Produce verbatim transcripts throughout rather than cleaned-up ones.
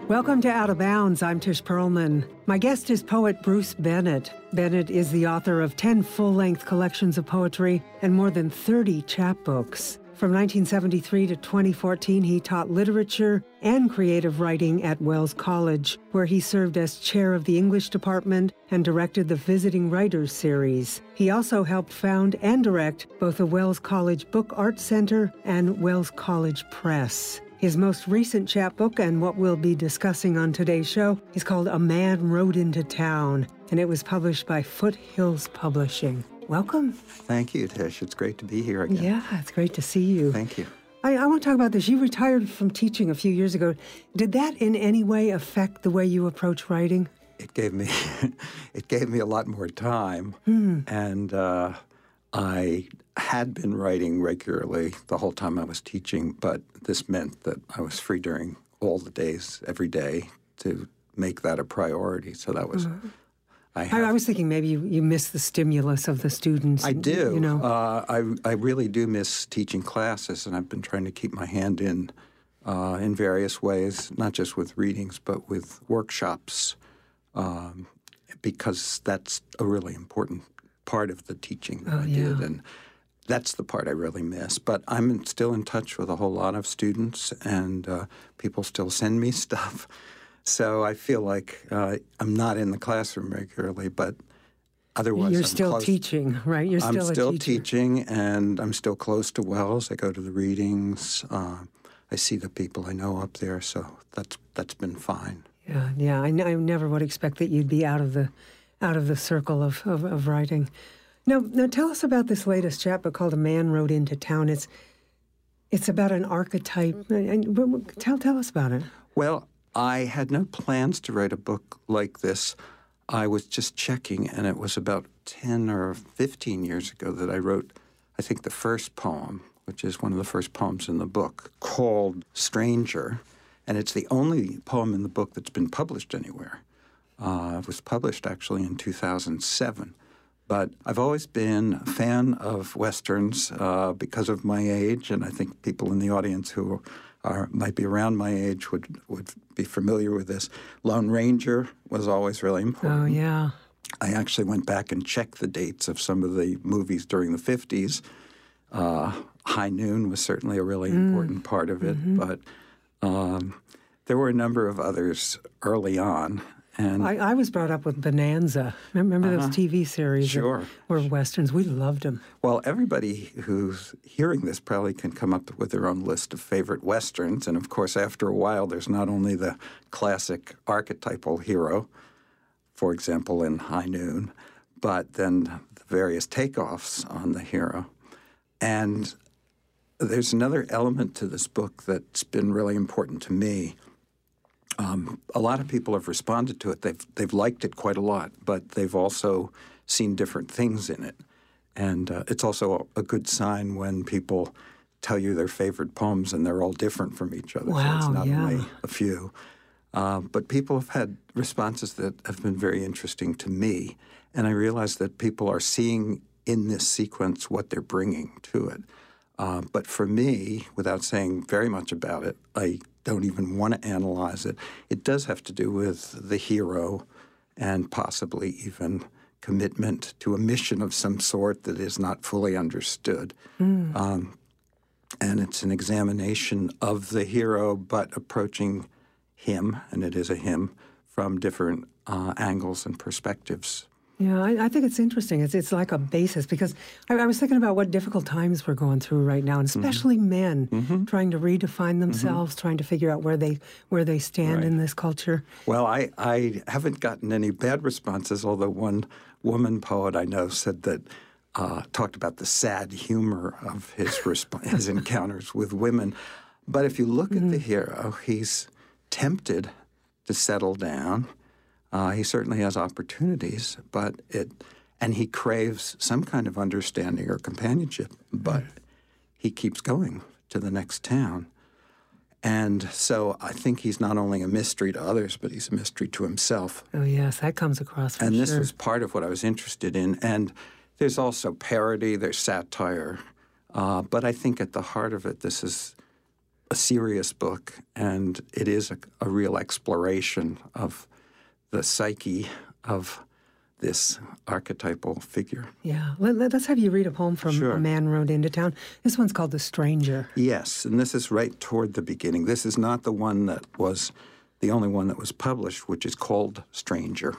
Welcome to Out of Bounds. I'm Tish Perlman. My guest is poet Bruce Bennett. Bennett is the author of ten full-length collections of poetry and more than thirty chapbooks. From nineteen seventy-three to twenty fourteen, he taught literature and creative writing at Wells College, where he served as chair of the English department and directed the Visiting Writers series. He also helped found and direct both the Wells College Book Art Center and Wells College Press. His most recent chapbook, and what we'll be discussing on today's show, is called A Man Rode into Town, and it was published by Foothills Publishing. Welcome. Thank you, Tish. It's great to be here again. Yeah, it's great to see you. Thank you. I, I want to talk about this. You retired from teaching a few years ago. Did that in any way affect the way you approach writing? It gave me, it gave me a lot more time, Hmm. and uh, I had been writing regularly the whole time I was teaching, but this meant that I was free during all the days, every day, to make that a priority. So that was. Mm-hmm. I, have, I, I was thinking maybe you, you miss the stimulus of the students. I do. You know, uh, I I really do miss teaching classes, and I've been trying to keep my hand in uh, in various ways, not just with readings, but with workshops, um, because that's a really important part of the teaching that oh, I yeah. did, and that's the part I really miss. But I'm still in touch with a whole lot of students, and uh, people still send me stuff. So I feel like uh, I'm not in the classroom regularly, but otherwise You're I'm still close. teaching, right? You're still I'm a still teacher. teaching, and I'm still close to Wells. I go to the readings. Uh, I see the people I know up there, so that's that's been fine. Yeah, yeah. I, n- I never would expect that you'd be out of the out of the circle of, of, of writing. Now, now tell us about this latest chapbook called A Man Rode into Town. It's it's about an archetype. Tell tell us about it. Well, I had no plans to write a book like this. I was just checking, and it was about ten or fifteen years ago that I wrote, I think, the first poem, which is one of the first poems in the book, called Stranger. And it's the only poem in the book that's been published anywhere. Uh, it was published, actually, in two thousand seven. But I've always been a fan of Westerns uh, because of my age, and I think people in the audience who are might be around my age would, would be familiar with this. Lone Ranger was always really important. Oh, yeah. I actually went back and checked the dates of some of the movies during the fifties. Uh, High Noon was certainly a really Mm. important part of it, Mm-hmm. but um, there were a number of others early on. And I, I was brought up with Bonanza. Remember Uh-huh. those T V series that Sure. were Westerns? We loved them. Well, everybody who's hearing this probably can come up with their own list of favorite Westerns. And, of course, after a while, there's not only the classic archetypal hero, for example, in High Noon, but then the various takeoffs on the hero. And there's another element to this book that's been really important to me. Um, a lot of people have responded to it. They've they've liked it quite a lot, but they've also seen different things in it. And uh, it's also a, a good sign when people tell you their favorite poems and they're all different from each other. Wow, so it's not yeah. only a few. Uh, but people have had responses that have been very interesting to me. And I realize that people are seeing in this sequence what they're bringing to it. Uh, but for me, without saying very much about it, I don't even want to analyze it. It does have to do with the hero and possibly even commitment to a mission of some sort that is not fully understood. Mm. Um, and it's an examination of the hero, but approaching him, and it is a him, from different uh, angles and perspectives. Yeah, I, I think it's interesting. It's it's like a basis because I, I was thinking about what difficult times we're going through right now, and especially mm-hmm. men mm-hmm. trying to redefine themselves, mm-hmm. trying to figure out where they where they stand right. in this culture. Well, I, I haven't gotten any bad responses, although one woman poet I know said that uh, talked about the sad humor of his resp- his encounters with women. But if you look mm-hmm. at the hero, he's tempted to settle down. Uh, he certainly has opportunities, but it, and he craves some kind of understanding or companionship, but mm. he keeps going to the next town. And so I think he's not only a mystery to others, but he's a mystery to himself. Oh, yes, that comes across for And sure. this was part of what I was interested in. And there's also parody, there's satire, uh, but I think at the heart of it, this is a serious book, and it is a, a real exploration of the psyche of this archetypal figure. Yeah. Let, let's have you read a poem from Sure. A Man Rode Into Town. This one's called The Stranger. Yes, and this is right toward the beginning. This is not the one that was the only one that was published, which is called Stranger.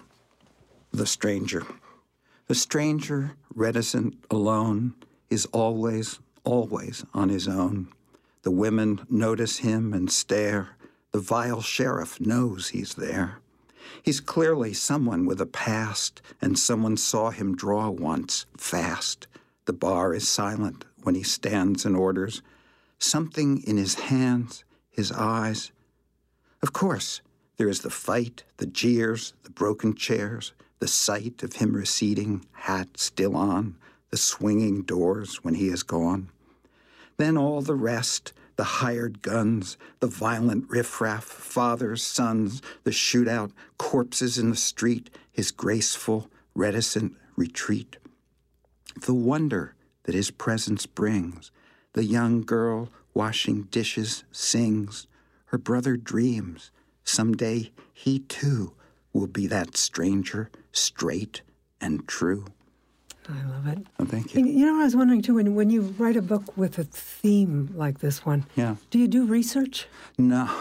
The Stranger. The stranger, reticent, alone, is always, always on his own. The women notice him and stare. The vile sheriff knows he's there. He's clearly someone with a past, and someone saw him draw once, fast. The bar is silent when he stands and orders. Something in his hands, his eyes. Of course, there is the fight, the jeers, the broken chairs, the sight of him receding, hat still on, the swinging doors when he is gone. Then all the rest, the hired guns, the violent riffraff, fathers, sons, the shootout, corpses in the street, his graceful, reticent retreat. The wonder that his presence brings, the young girl washing dishes sings, her brother dreams, someday he too will be that stranger, straight and true. I love it. Oh, thank you. And, you know, I was wondering, too, when, when you write a book with a theme like this one, Yeah. do you do research? No.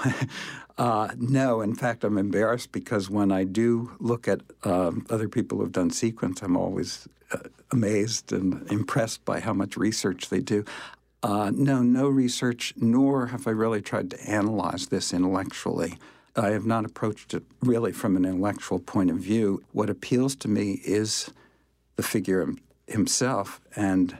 uh, no, in fact, I'm embarrassed because when I do look at um, other people who've done sequence, I'm always uh, amazed and impressed by how much research they do. Uh, no, no research, nor have I really tried to analyze this intellectually. I have not approached it really from an intellectual point of view. What appeals to me is the figure himself, and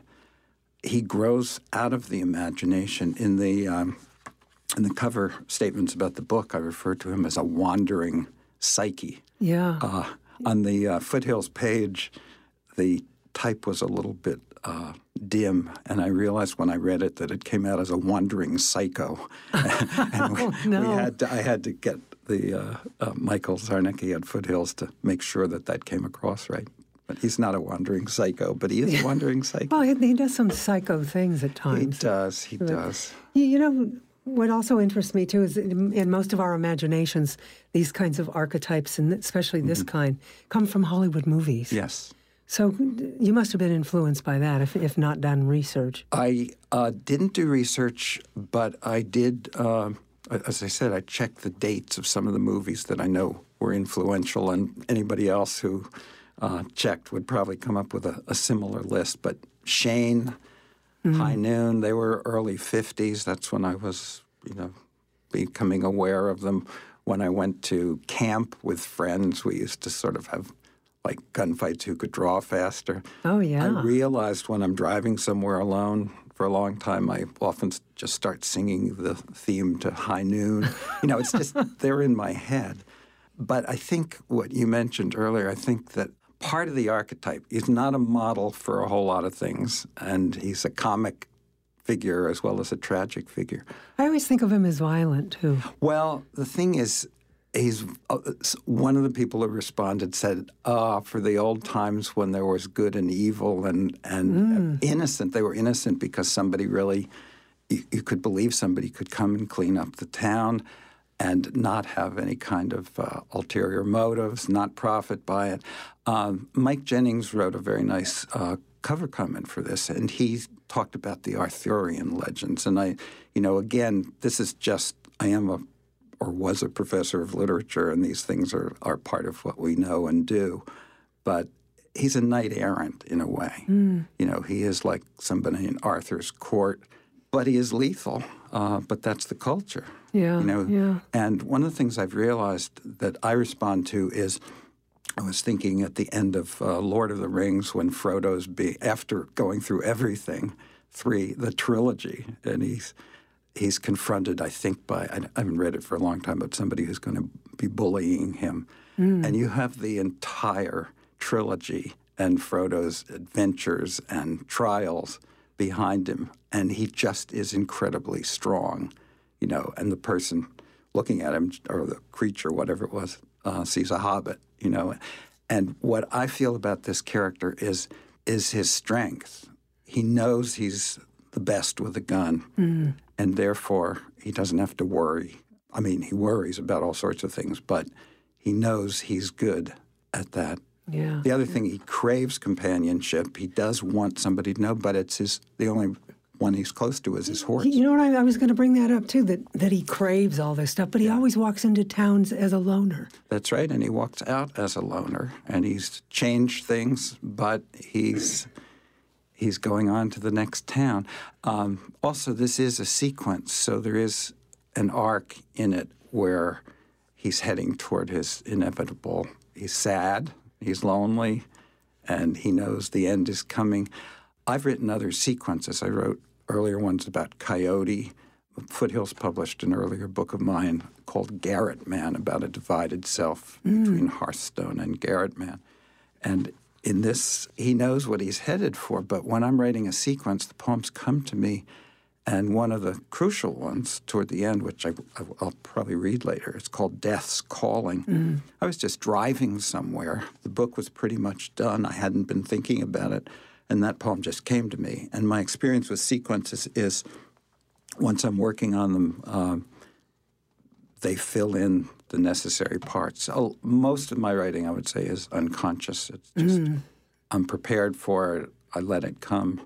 he grows out of the imagination. In the um, in the cover statements about the book, I refer to him as a wandering psyche. Yeah. Uh, on the uh, Foothills page, the type was a little bit uh, dim, and I realized when I read it that it came out as a wandering psycho. and we, oh, no. we had to, I had to get the uh, uh, Michael Zarnicki at Foothills to make sure that that came across right. But he's not a wandering psycho, but he is a wandering psycho. Well, he, he does some psycho things at He times. does, he But, does. You, you know, what also interests me, too, is in, in most of our imaginations, these kinds of archetypes, and especially this Mm-hmm. kind, come from Hollywood movies. Yes. So you must have been influenced by that, if, if not done research. I uh, didn't do research, but I did, uh, as I said, I checked the dates of some of the movies that I know were influential, and anybody else who uh, checked would probably come up with a, a similar list. But Shane, mm-hmm. High Noon, they were early fifties. That's when I was, you know, becoming aware of them. When I went to camp with friends, we used to sort of have like gunfights who could draw faster. Oh, yeah. I realized when I'm driving somewhere alone for a long time, I often just start singing the theme to High Noon. You know, it's just, they're in my head. But I think what you mentioned earlier, I think that part of the archetype is not a model for a whole lot of things, and he's a comic figure as well as a tragic figure. I always think of him as violent, too. Well, the thing is, he's uh, one of the people who responded said, ah, for the old times when there was good and evil and, and mm. innocent, they were innocent because somebody really, you, you could believe somebody could come and clean up the town and not have any kind of uh, ulterior motives, not profit by it. Um, Mike Jennings wrote a very nice uh, cover comment for this, and he talked about the Arthurian legends. And I, you know, again, this is just, I am a or was a professor of literature, and these things are, are part of what we know and do. But he's a knight errant in a way. Mm. You know, he is like somebody in Arthur's court, but he is lethal. Uh, but that's the culture. Yeah, you know? yeah. And one of the things I've realized that I respond to is, I was thinking at the end of uh, Lord of the Rings when Frodo's be after going through everything, three, the trilogy, and he's He's confronted, I think, by, I haven't read it for a long time, but somebody who's going to be bullying him. Mm. And you have the entire trilogy and Frodo's adventures and trials behind him. And he just is incredibly strong, you know, and the person looking at him, or the creature, whatever it was, uh, sees a hobbit, you know. And what I feel about this character is is his strength. He knows he's the best with a gun. Mm. and therefore he doesn't have to worry. I mean, he worries about all sorts of things, but he knows he's good at that. Yeah. The other thing, he craves companionship. He does want somebody to know, but it's his the only one he's close to is his horse. You know what? I, I was going to bring that up, too, that, that he craves all this stuff, but he yeah. always walks into towns as a loner. That's right, and he walks out as a loner, and he's changed things, but he's he's going on to the next town. Um, also, this is a sequence, so there is an arc in it where he's heading toward his inevitable. He's sad, he's lonely, and he knows the end is coming. I've written other sequences. I wrote earlier ones about Coyote. Foothills published an earlier book of mine called Garret Man, about a divided self mm. between Hearthstone and Garret Man. And in this, he knows what he's headed for, but when I'm writing a sequence, the poems come to me, and one of the crucial ones toward the end, which I, I'll probably read later, it's called Death's Calling. Mm. I was just driving somewhere. The book was pretty much done. I hadn't been thinking about it, and that poem just came to me. And my experience with sequences is once I'm working on them, um, they fill in the necessary parts. So most of my writing, I would say, is unconscious. It's just mm. I'm prepared for it. I let it come,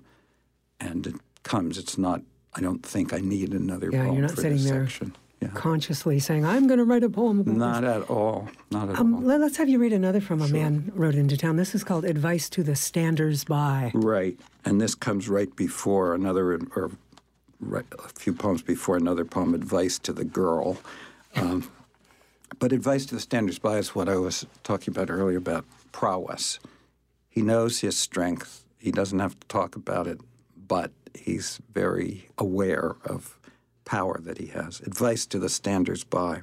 and it comes. It's not, I don't think I need another yeah, poem you're not for sitting this there section. Yeah. Consciously saying, I'm going to write a poem about Not this. at all. Not at um, all. Let's have you read another from A Sure. Man Rode Into Town. This is called Advice to the Standers-by. Right. And this comes right before another, or right, a few poems before another poem, Advice to the Girl. Um, but Advice to the Standers-by is what I was talking about earlier about prowess. He knows his strength. He doesn't have to talk about it, but he's very aware of power that he has. Advice to the standers-by.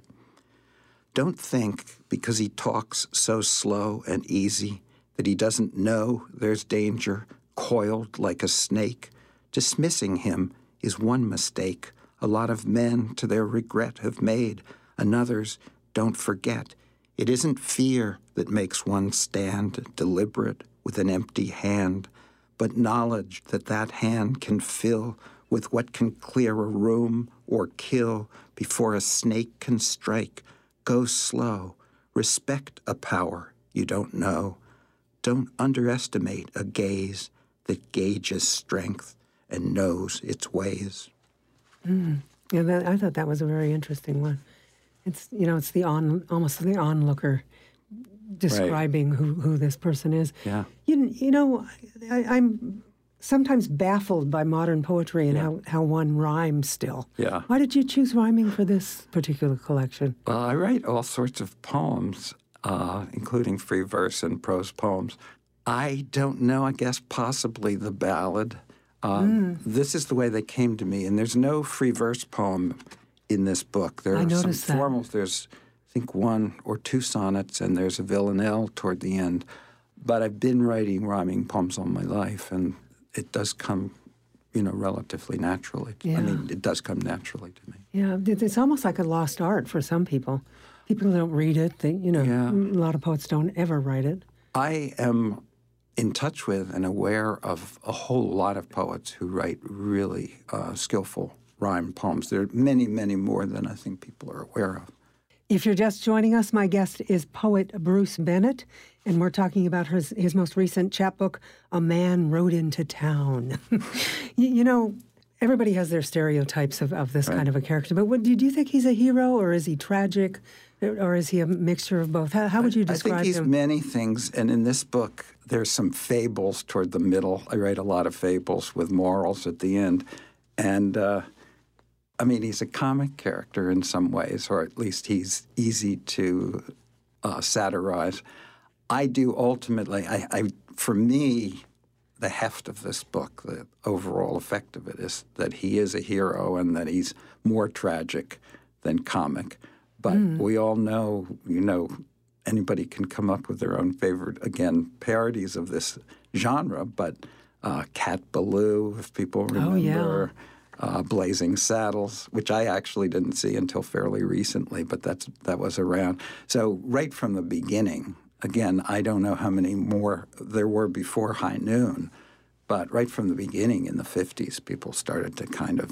Don't think because he talks so slow and easy that he doesn't know there's danger, coiled like a snake. Dismissing him is one mistake a lot of men to their regret have made, and others don't forget. It isn't fear that makes one stand deliberate with an empty hand, but knowledge that that hand can fill with what can clear a room or kill before a snake can strike. Go slow. Respect a power you don't know. Don't underestimate a gaze that gauges strength and knows its ways. Mm. Yeah, that, I thought that was a very interesting one. It's, you know, it's the on almost the onlooker describing right. who, who this person is. Yeah. You, you know, I, I'm sometimes baffled by modern poetry and yeah. how, how one rhymes still. Yeah. Why did you choose rhyming for this particular collection? Well, I write all sorts of poems, uh, including free verse and prose poems. I don't know, I guess possibly the ballad. Uh, mm. This is the way they came to me, and there's no free verse poem in this book. There I are some that. formals. There's, I think, one or two sonnets, and there's a villanelle toward the end. But I've been writing rhyming poems all my life, and it does come, you know, relatively naturally. Yeah. I mean, it does come naturally to me. Yeah, it's almost like a lost art for some people. People don't read it. They, you know, yeah. a lot of poets don't ever write it. I am in touch with and aware of a whole lot of poets who write really uh, skillful rhyme poems. There are many, many more than I think people are aware of. If you're just joining us, my guest is poet Bruce Bennett, and we're talking about his, his most recent chapbook, A Man Rode Into Town. you, you know, everybody has their stereotypes of, of this right. kind of a character, but what, do you think he's a hero, or is he tragic, or is he a mixture of both? How, how would you describe him? I think he's him? many things, and in this book, there's some fables toward the middle. I write a lot of fables with morals at the end, and uh, I mean, he's a comic character in some ways, or at least he's easy to uh, satirize. I do ultimately, I, I, for me, the heft of this book, the overall effect of it is that he is a hero and that he's more tragic than comic. But mm. we all know, you know, anybody can come up with their own favorite, again, parodies of this genre, but uh, Cat Ballou, if people remember. Oh, yeah. Uh, Blazing Saddles, which I actually didn't see until fairly recently, but that's that was around. So right from the beginning, again, I don't know how many more there were before High Noon, but right from the beginning in the fifties, people started to kind of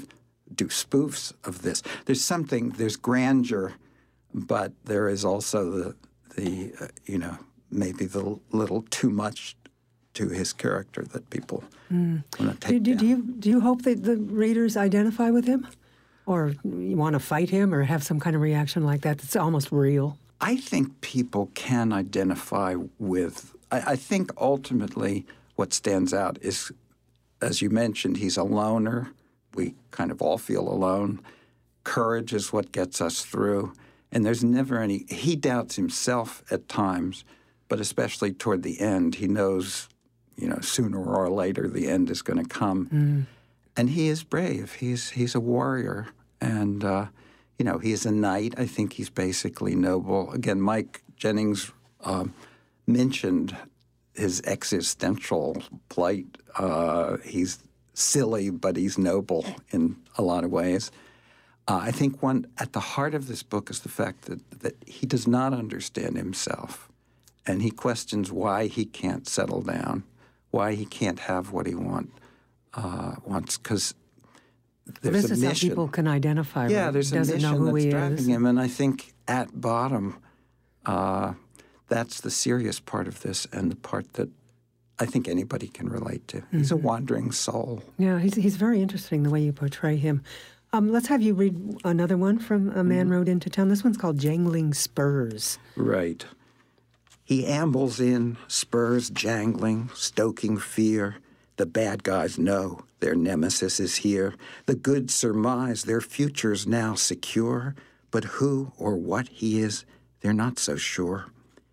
do spoofs of this. There's something, there's grandeur, but there is also the, the uh, you know, maybe the little too much to his character that people mm. want to take do, do, down. do you do you hope that the readers identify with him? Or you want to fight him or have some kind of reaction like that that's almost real? I think people can identify with, I, I think ultimately what stands out is, as you mentioned, he's a loner. We kind of all feel alone. Courage is what gets us through. And there's never any, he doubts himself at times, but especially toward the end, he knows, you know, sooner or later the end is going to come. Mm. And he is brave. He's he's a warrior. And, uh, you know, he's a knight. I think he's basically noble. Again, Mike Jennings um, mentioned his existential plight. Uh, he's silly, but he's noble in a lot of ways. Uh, I think one at the heart of this book is the fact that, that he does not understand himself. And he questions why he can't settle down, why he can't have what he want, uh, wants. Because there's this a is mission. How people can identify. Yeah, right? there's a Doesn't mission know who that's he driving is. him. And I think at bottom, uh, that's the serious part of this and the part that I think anybody can relate to. Mm-hmm. He's a wandering soul. Yeah, he's he's very interesting the way you portray him. Um, let's have you read another one from A Man mm-hmm. Rode Into Town. This one's called Jangling Spurs. Right. He ambles in, spurs jangling, stoking fear. The bad guys know their nemesis is here. The good surmise their future's now secure. But who or what he is, they're not so sure.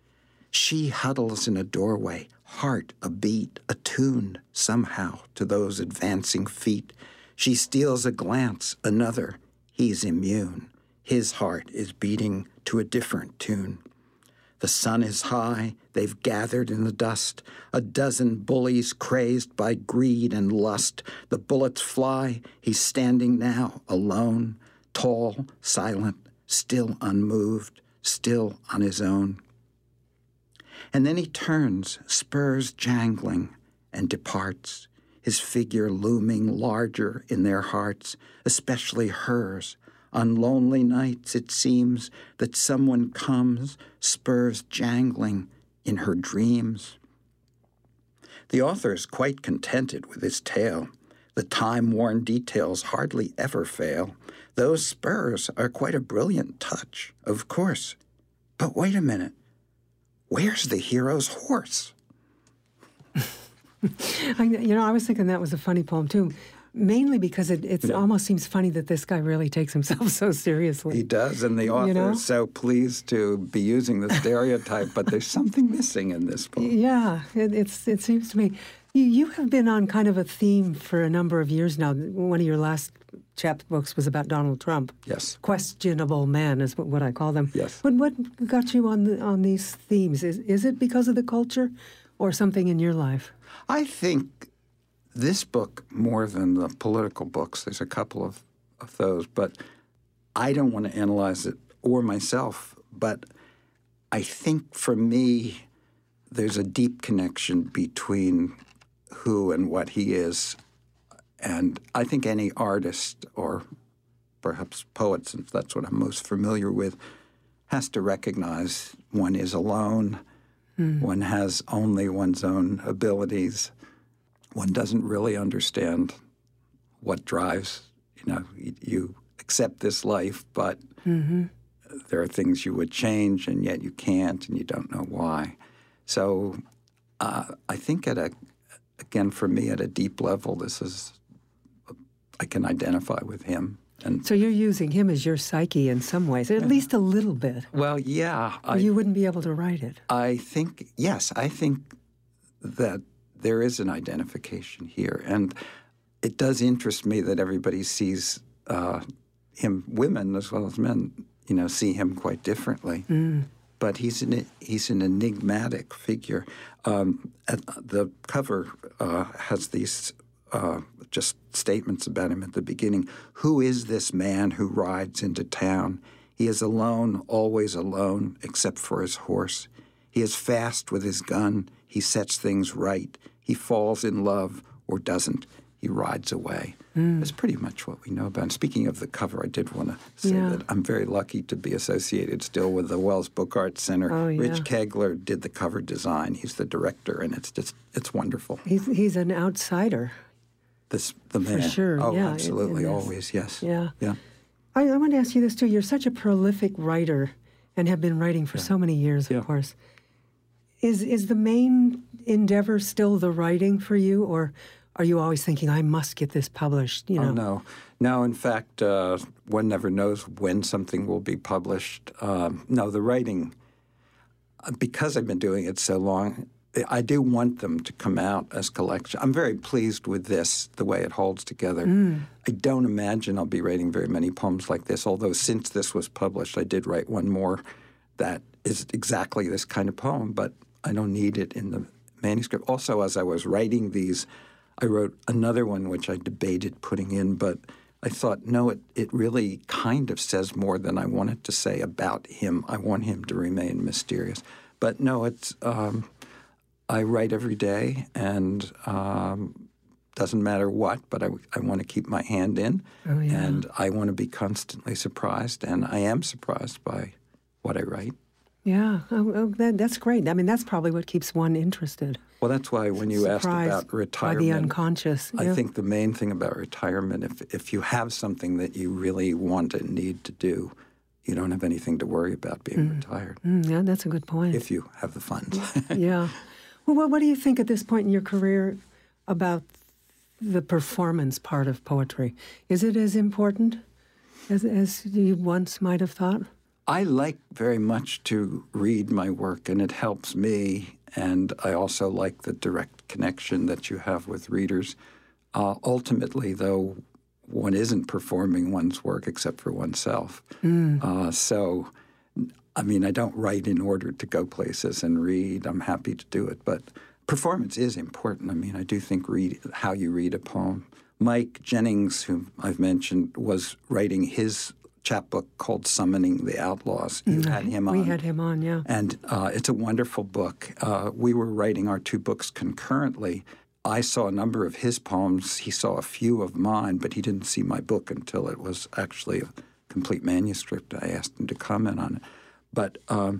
She huddles in a doorway, heart a beat, attuned somehow to those advancing feet. She steals a glance, another. He's immune. His heart is beating to a different tune. The sun is high, they've gathered in the dust, a dozen bullies crazed by greed and lust. The bullets fly, he's standing now alone, tall, silent, still unmoved, still on his own. And then he turns, spurs jangling, and departs, his figure looming larger in their hearts, especially hers. On lonely nights it seems that someone comes, spurs jangling in her dreams. The author is quite contented with his tale. The time-worn details hardly ever fail. Those spurs are quite a brilliant touch, of course. But wait a minute. Where's the hero's horse? I, you know, I was thinking that was a funny poem, too. Mainly because it it's yeah. almost seems funny that this guy really takes himself so seriously. He does, and the author you know? is so pleased to be using the stereotype, but there's something missing in this book. Yeah, it, it's it seems to me. You, you have been on kind of a theme for a number of years now. One of your last chapter books was about Donald Trump. Yes. Questionable men is what, what I call them. Yes. What, what got you on the, on these themes? Is, is it because of the culture or something in your life? I think this book, more than the political books, there's a couple of, of those, but I don't want to analyze it or myself, but I think for me, there's a deep connection between who and what he is. And I think any artist or perhaps poet, since that's what I'm most familiar with, has to recognize one is alone, mm. one has only one's own abilities. One doesn't really understand what drives, you know, you, you accept this life, but mm-hmm. there are things you would change, and yet you can't, and you don't know why. So uh, I think at a, again, for me, at a deep level, this is, I can identify with him. And so you're using him as your psyche in some ways, at yeah. least a little bit. Well, yeah. Or I, you wouldn't be able to write it. I think, yes, I think that there is an identification here. And it does interest me that everybody sees uh, him, women as well as men, you know, see him quite differently. Mm. But he's an, he's an enigmatic figure. Um, the cover uh, has these uh, just statements about him at the beginning. Who is this man who rides into town? He is alone, always alone, except for his horse. He is fast with his gun. He sets things right. He falls in love or doesn't. He he rides away. Mm. That's pretty much what we know about him. Speaking of the cover, I did want to say yeah. that I'm very lucky to be associated still with the Wells Book Arts Center. Oh, yeah. Rich Kegler did the cover design. He's the director, and it's just it's wonderful. He's he's an outsider. This the man. For sure. Oh, yeah, absolutely, in, in always, yes. Yeah. Yeah. I, I want to ask you this too. You're such a prolific writer, and have been writing for yeah. so many years, of yeah. course. Is is the main endeavor still the writing for you, or are you always thinking, I must get this published? You know? Oh, no. No, in fact, uh, one never knows when something will be published. Um, no, the writing, because I've been doing it so long, I do want them to come out as collection. I'm very pleased with this, the way it holds together. Mm. I don't imagine I'll be writing very many poems like this, although since this was published, I did write one more that is exactly this kind of poem, but I don't need it in the manuscript. Also, as I was writing these, I wrote another one which I debated putting in, but I thought, no, it, it really kind of says more than I wanted to say about him. I want him to remain mysterious. But no, it's um, I write every day, and um, doesn't matter what, but I, I want to keep my hand in, oh, yeah. and I want to be constantly surprised, and I am surprised by what I write. Yeah, oh, oh, that, that's great. I mean, that's probably what keeps one interested. Well, that's why when you Surprised asked about retirement, by the unconscious. I yeah. think the main thing about retirement, if if you have something that you really want and need to do, you don't have anything to worry about being mm. retired. Mm, yeah, that's a good point. If you have the funds. yeah. Well, what, what do you think at this point in your career about the performance part of poetry? Is it as important as, as you once might have thought? I like very much to read my work, and it helps me. And I also like the direct connection that you have with readers. Uh, ultimately, though, one isn't performing one's work except for oneself. Mm. Uh, so, I mean, I don't write in order to go places and read. I'm happy to do it. But performance is important. I mean, I do think read how you read a poem. Mike Jennings, whom I've mentioned, was writing his chapbook called Summoning the Outlaws. You mm-hmm. had him on. We had him on, yeah. And uh, it's a wonderful book. Uh, we were writing our two books concurrently. I saw a number of his poems. He saw a few of mine, but he didn't see my book until it was actually a complete manuscript. I asked him to comment on it. But um,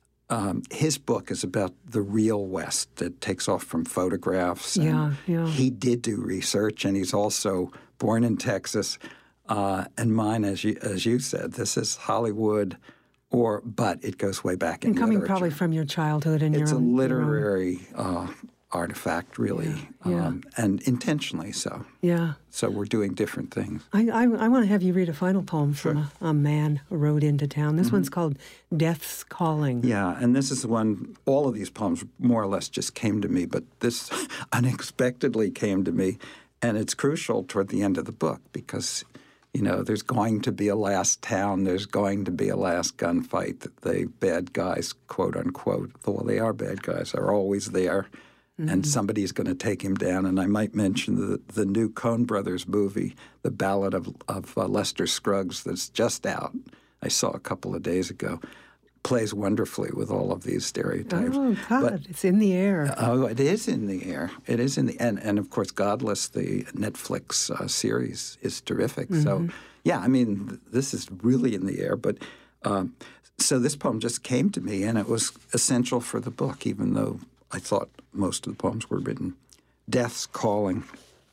um, his book is about the real West. It takes off from photographs. And yeah, yeah. He did do research, and he's also born in Texas. Uh, and mine, as you as you said, this is Hollywood, or but it goes way back in and coming literature. Probably from your childhood and it's your own. It's a literary uh, artifact, really, yeah, yeah. Um, and intentionally so. Yeah. So we're doing different things. I I, I want to have you read a final poem sure. from a, a man who rode into town. This mm-hmm. one's called Death's Calling. Yeah, and this is the one. All of these poems more or less just came to me, but this unexpectedly came to me, and it's crucial toward the end of the book because. You know, there's going to be a last town. There's going to be a last gunfight. The bad guys, quote unquote, well, they are bad guys, are always there, mm-hmm. and somebody's going to take him down. And I might mention the the new Coen Brothers movie, The Ballad of, of uh, Lester Scruggs, that's just out. I saw a couple of days ago. Plays wonderfully with all of these stereotypes. Oh, God, but, it's in the air. Oh, it is in the air. It is in the and and of course, Godless, the Netflix uh, series, is terrific. Mm-hmm. So, yeah, I mean, th- this is really in the air. But um, so this poem just came to me, and it was essential for the book, even though I thought most of the poems were written. Death's calling.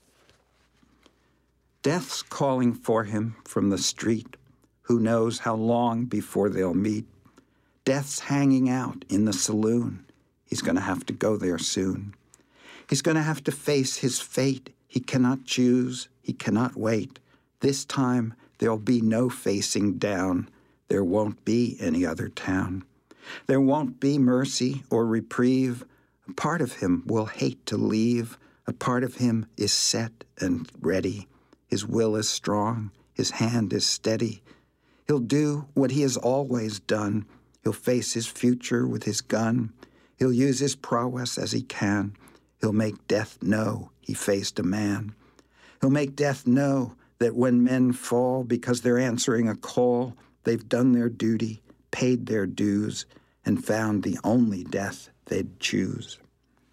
Death's calling for him from the street. Who knows how long before they'll meet? Death's hanging out in the saloon. He's going to have to go there soon. He's going to have to face his fate. He cannot choose. He cannot wait. This time, there'll be no facing down. There won't be any other town. There won't be mercy or reprieve. A part of him will hate to leave. A part of him is set and ready. His will is strong. His hand is steady. He'll do what he has always done. He'll face his future with his gun. He'll use his prowess as he can. He'll make death know he faced a man. He'll make death know that when men fall because they're answering a call, they've done their duty, paid their dues, and found the only death they'd choose.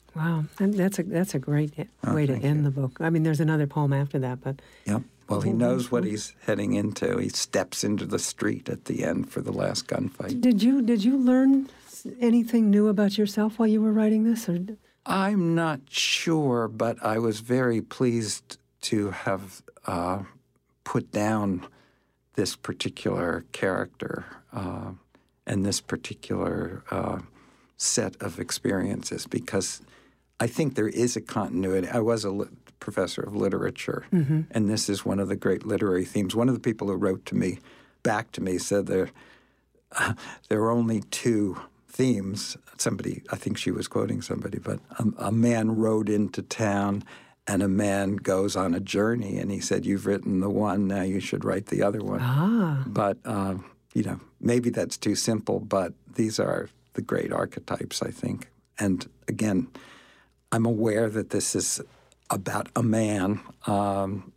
Wow, and that's a that's a great Oh, way to thank end you. the book. I mean, there's another poem after that, but Yep. Well, he knows what he's heading into. He steps into the street at the end for the last gunfight. did you did you learn anything new about yourself while you were writing this? Or I'm not sure, but I was very pleased to have uh, put down this particular character uh, and this particular uh, set of experiences, because I think there is a continuity. I was a li- professor of literature, mm-hmm. and this is one of the great literary themes. One of the people who wrote to me, back to me, said there, uh, there are only two themes. Somebody, I think she was quoting somebody, but a, a man rode into town and a man goes on a journey, and he said, you've written the one, now you should write the other one. ah, But, uh, you know, maybe that's too simple, but these are the great archetypes, I think. And again, I'm aware that this is about a man, um,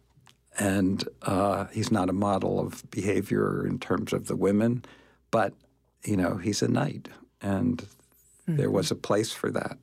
and uh, he's not a model of behavior in terms of the women, but, you know, he's a knight, and mm-hmm. there was a place for that.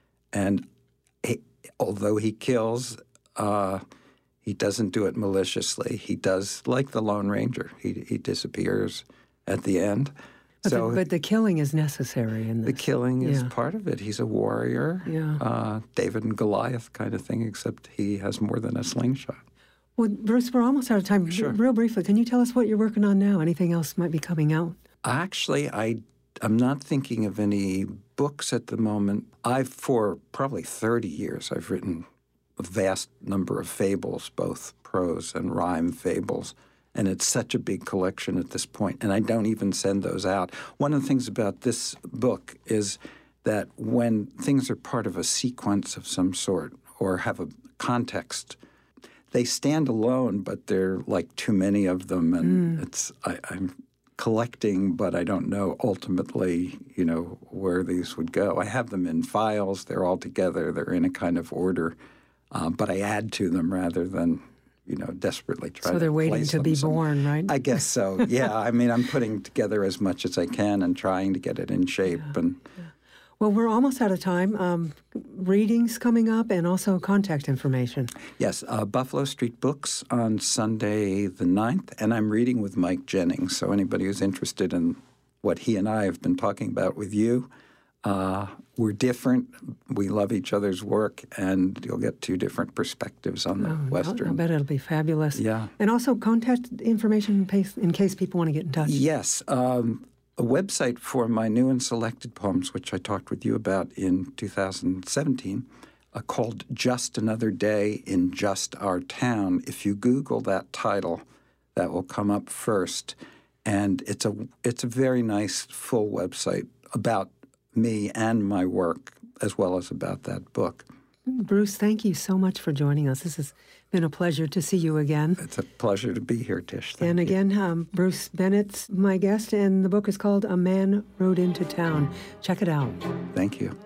And he, although he kills, uh, he doesn't do it maliciously. He does, like the Lone Ranger, he, he disappears at the end. But, so the, but the killing is necessary in this. The killing is yeah. part of it. He's a warrior, yeah. uh, David and Goliath kind of thing, except he has more than a slingshot. Well, Bruce, we're almost out of time. Sure. Real briefly, can you tell us what you're working on now? Anything else might be coming out? Actually, I, I'm not thinking of any books at the moment. I've, for probably thirty years, I've written a vast number of fables, both prose and rhyme fables. And it's such a big collection at this point, and I don't even send those out. One of the things about this book is that when things are part of a sequence of some sort or have a context, they stand alone, but they're like too many of them, and mm. it's I, I'm collecting, but I don't know ultimately, you know, where these would go. I have them in files. They're all together. They're in a kind of order, uh, but I add to them rather than, you know, desperately try to So they're waiting place to them be some- born, right? I guess so, yeah. I mean, I'm putting together as much as I can and trying to get it in shape. Yeah, and yeah. Well, we're almost out of time. Um, readings coming up and also contact information. Yes, uh, Buffalo Street Books on Sunday the ninth, and I'm reading with Mike Jennings. So anybody who's interested in what he and I have been talking about with you, uh, we're different. We love each other's work, and you'll get two different perspectives on the Oh, Western. I bet it'll be fabulous. Yeah. And also contact information in case, in case people want to get in touch. Yes. Um, a website for my new and selected poems, which I talked with you about in two thousand seventeen, uh, called Just Another Day in Just Our Town. If you Google that title, that will come up first. And it's a it's a very nice full website about me and my work, as well as about that book. Bruce, thank you so much for joining us. This has been a pleasure to see you again. It's a pleasure to be here, Tish. Thank and you. again, um, Bruce Bennett's my guest, and the book is called A Man Rode Into Town. Check it out. Thank you.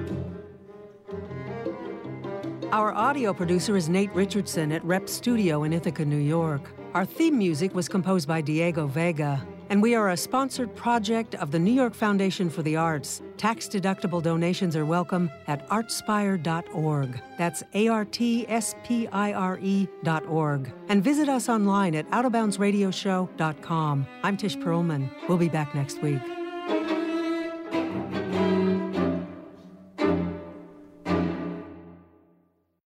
Our audio producer is Nate Richardson at Rep Studio in Ithaca, New York. Our theme music was composed by Diego Vega. And we are a sponsored project of the New York Foundation for the Arts. Tax-deductible donations are welcome at artspire dot org. That's A R T S P I R E dot org. And visit us online at out of bounds radio show dot com. I'm Tish Perlman. We'll be back next week.